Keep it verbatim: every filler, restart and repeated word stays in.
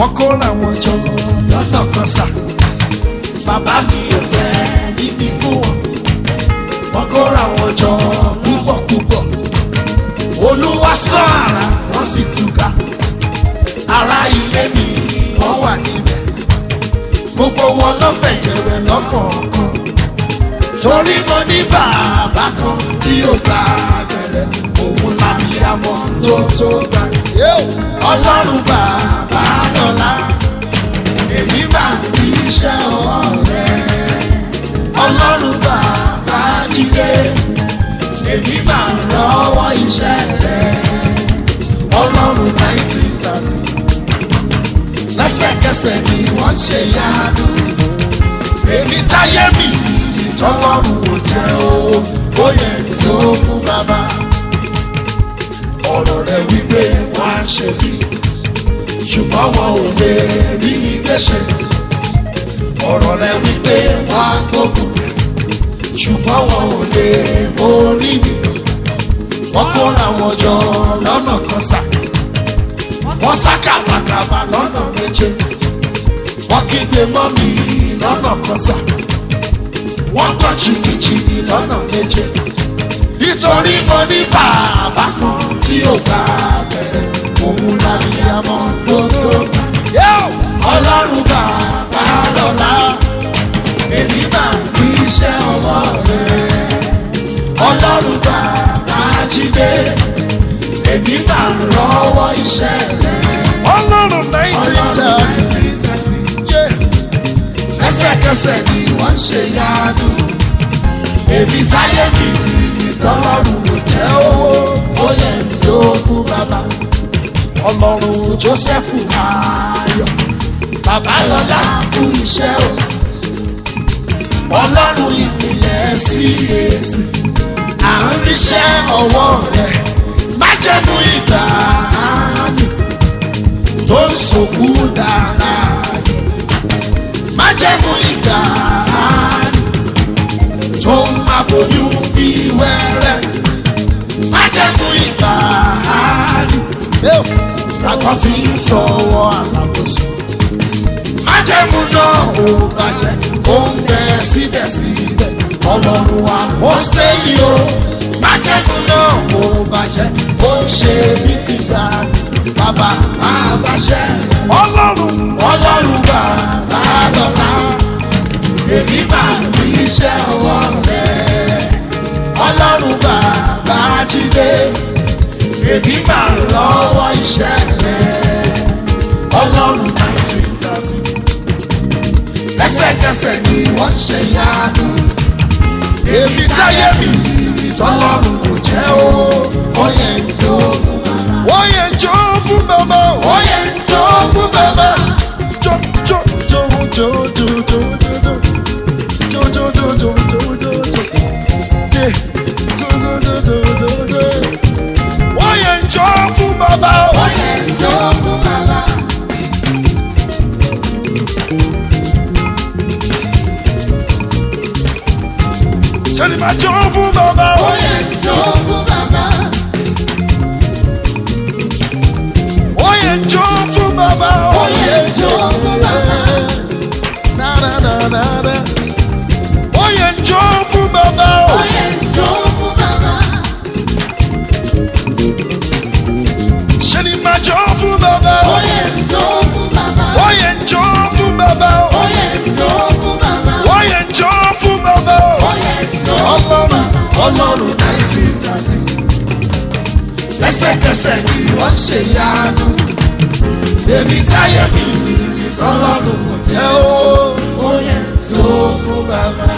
wọ́n kóra wọn jọ lọ́nà kan sà. Bàbá mi ò fẹ́ níbi fún wọn, wọ́n kóra wọn jọ púpọ̀ púpọ̀. Olúwa sọ àrà wọ́n sì túká, ará ilé mi wọ́n wà níbẹ̀. Gbogbo wọn ló fẹ̀jẹ̀ wẹ̀ lọ́kọ̀ọ̀kan, torí mo ní bàbá kan tí ó gba abẹ́rẹ́, òun lábíyamọ tó tó gbà. Ọlọ́run bàbá lọ́lá, èmi máa ní iṣẹ́ ọwọ́ rẹ̀. Ọlọ́run bàbá jíde, èmi máa rọ́wọ́ iṣẹ́ rẹ̀. Ọlọ́run nineteen thirty, lẹ́sẹ̀kẹsẹ̀ ni wọ́n ṣe yánu. Èmi táyé mi tọ́lọ́run ò jẹ́ owó, ó yẹ tó fún bàbá. Ọ̀rọ̀ rẹ̀ wípé wọ́n á ṣe bí, ṣùgbọ́n wọn ò lè rí mi gbéṣẹ́. Ọ̀rọ̀ rẹ̀ wípé wọ́n á gbógun, ṣùgbọ́n wọn ò lè borí mi. Wọ́n kóra wọn jọ lọ́nà kan sà, wọ́n sá kàbàkàbà lọ́nà méje. Wọ́n kígbe mọ́ mi lọ́nà kan sà, wọ́n gbọ́ jìnnìjìnnì lọ́nà méje. Nítorí mo ní bàbá kan tí ó gba abẹ́rẹ́, òun lábíyamọ tó tó gbà. Ọlọ́run bàbá lọ́lá, èmi máa ní iṣẹ́ ọwọ́ rẹ̀. Ọlọ́run bàbá jíde, èmi máa rọ́wọ́ iṣẹ́ rẹ̀. Ọlọ́run nineteen thirty, lẹ́sẹ̀kẹsẹ̀ ni wọ́n ṣe yánu. Èmi táyé mi tọ́lọ́run ò jẹ́ owó, ó yẹ tó fún bàbá. Ọlọ́run Jósẹ́fù Ayọ̀, bàbá lọ́lá kú iṣẹ́ o. Ọlọ́run ìpìlẹ̀ sí èsì, à ń ríṣẹ́ ọwọ́ rẹ̀. Májẹ̀mú ìgbàanì tó ń sòkú dára yìí. Májẹ̀mú ìgbàanì tó ń aboyún bí wẹ́rẹ́. Májẹ̀mú ìgbàanì ràkọ́ fi ń sọ̀wọ́ àlàbòsí. Májẹ̀mú náà ò bàjẹ́, ó ń bẹ síbẹ̀síbẹ̀. Ọlọ́run wa ó stay o. Májẹ̀mú náà ò bàjẹ́, ó ń ṣe bí ti gbà. Bàbá máa báṣẹ́. Ọlọ́run Ọlọ́run bàbá lọ́lá, èmi máa ní iṣẹ́ ọwọ́ rẹ̀. Ọlọ́run bàbá jíde, èmi máa lọ́wọ́ iṣẹ́ rẹ̀. Ọlọ́run nineteen thirty, lẹ́sẹ̀kẹsẹ̀ ni wọ́n ṣe yánu. Èmi táyé mi tọ́lọ́run kò jẹ́ o, ó yẹ jó fún bàbá. Ó yẹ jó fún bàbá. Ó yẹ jó fún bàbá. Jó jó jó jó jó jó jó jó jó jó jó jó jó jó. Yeah. Jó jó jó jó jó jó. Ó yẹ jó fún bàbá. Ó yẹ jó fún bàbá. Ṣé ni máa jó fún bàbá? Ó yẹ jó fún bàbá. Ó yẹ jó fún bàbá. Ó yẹ jó fún bàbá. Na na na na na. Ó yẹ jó fún bàbá. Ó yẹ jó fún bàbá. Ṣé ni máa jó fún bàbá? Ó yẹ jó fún bàbá. Ó yẹ jó fún bàbá. Ó yẹ jó fún bàbá. Ó yẹ jó fún bàbá. Ó yẹ jó fún Ọlọ́run bàbá. Ọlọ́run nineteen thirty, lẹ́sẹ̀kẹsẹ̀ ni wọ́n ṣe yánu. Èmi táyé mi tọ́lọ́run kò jẹ́ o, ó yẹ jó fún bàbá.